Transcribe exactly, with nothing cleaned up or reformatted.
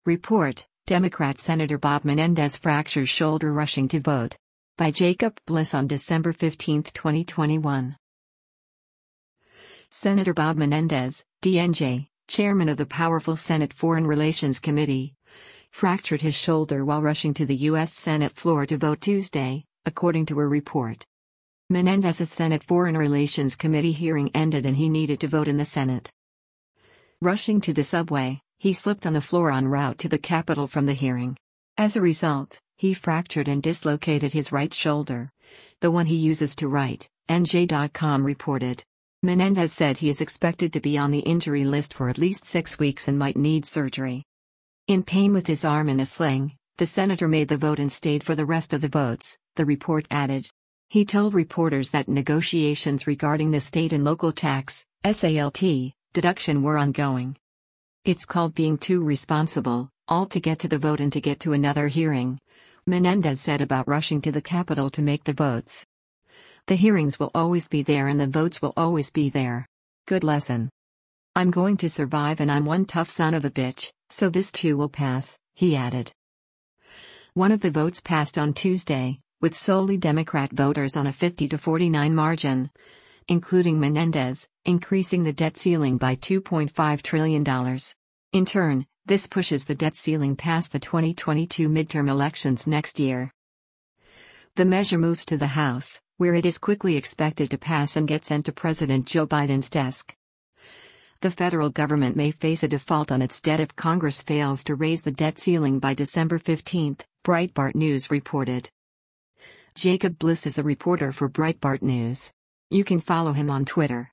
Report: Democrat Senator Bob Menendez fractures shoulder rushing to vote. By Jacob Bliss on December fifteenth, twenty twenty-one. Senator Bob Menendez, D N J, chairman of the powerful Senate Foreign Relations Committee, fractured his shoulder while rushing to the U S Senate floor to vote Tuesday, according to a report. Menendez's Senate Foreign Relations Committee hearing ended and he needed to vote in the Senate. Rushing to the subway, he slipped on the floor en route to the Capitol from the hearing. As a result, he fractured and dislocated his right shoulder, the one he uses to write, N J dot com reported. Menendez said he is expected to be on the injury list for at least six weeks and might need surgery. In pain with his arm in a sling, the senator made the vote and stayed for the rest of the votes, the report added. He told reporters that negotiations regarding the state and local tax, SALT, deduction were ongoing. It's called being too responsible, all to get to the vote and to get to another hearing, Menendez said about rushing to the Capitol to make the votes. The hearings will always be there and the votes will always be there. Good lesson. I'm going to survive and I'm one tough son of a bitch, so this too will pass, he added. One of the votes passed on Tuesday, with solely Democrat voters on a fifty to forty-nine margin, including Menendez, increasing the debt ceiling by two point five trillion dollars. In turn, this pushes the debt ceiling past the twenty twenty-two midterm elections next year. The measure moves to the House, where it is quickly expected to pass and get sent to President Joe Biden's desk. The federal government may face a default on its debt if Congress fails to raise the debt ceiling by December fifteenth, Breitbart News reported. Jacob Bliss is a reporter for Breitbart News. You can follow him on Twitter